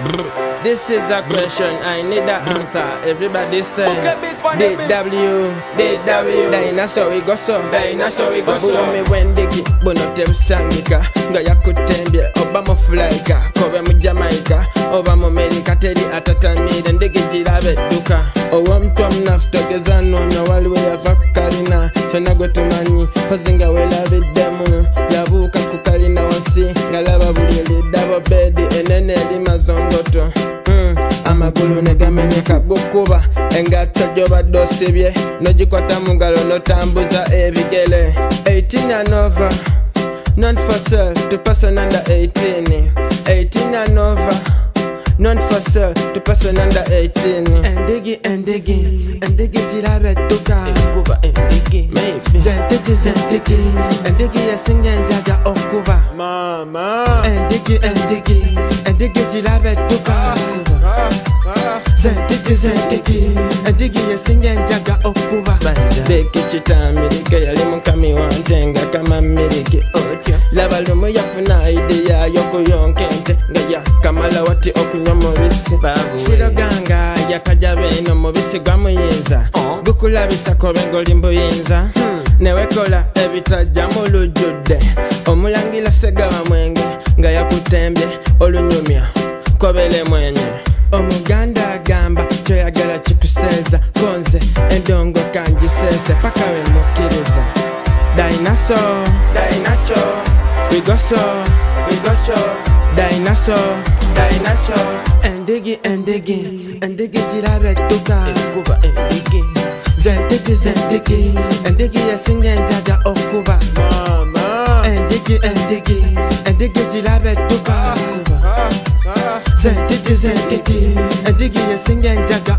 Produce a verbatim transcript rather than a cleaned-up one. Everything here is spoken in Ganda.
This is a question, I need an answer. Everybody say D W, D W. Dinosaur we go so, dinosaur we go so. Bume wendigi, bono tebusangika. Nga yakutembye, oba mu Fulaika. Kobe mu Jamaica, oba mu America. Teri atatamire, ndigi jirabe duka. Owa mtu amnafutogeza nonya waliwe yava kukalina. Fena gwe tumanyi, pazinga welabiddemu. Yabuuka kukalina wansi, ngalaba buli lidabo bedi. Enene eli mazongoto. Mm, amagulu negamenyeka gukuba engato gyobadde osibye nogikwata mu ngalo notambuza ebigere. Eighteen and over, not for sale to person under eighteen. Eighteen and over, not for sale to person under eighteen. Endigi endigi endigi jirabe duka kuba endigi maybe zentiki zentiki endigi yasinga enjaga okuba mama endigi endigi endigi jirabe duka zentiki zentiki endigi yasinga enjaga okuba beki kitamirike yali mukami wantenga kama miriki laba lumu yafuna idea yokuyonka ente nga yakamala wati okunywa mubisi siroganga yakajja beno mubisi gwamuyinza gukulabisa kobe ng'oli mbuyinza newekola ebitajja mu lujjudde omulangira Ssegawa Mwenge nga yakutembye olunyumya kobele mwenye. Omuganda agamba kyoyagala kikuseeza konze endongo kangisese paka we mukkiriza. Dinosaur, dinosaur, we go so, we go so. Dinosaur, dinosaur. Endigi, endigi, endigi jirabe duka kuba endigi. Zentiki, zentiki, endigi yasinga enjaga okuba mama. Endigi, endigi, endigi jirabe duka kuba zentiki, zentiki, endigi yasinga enjaga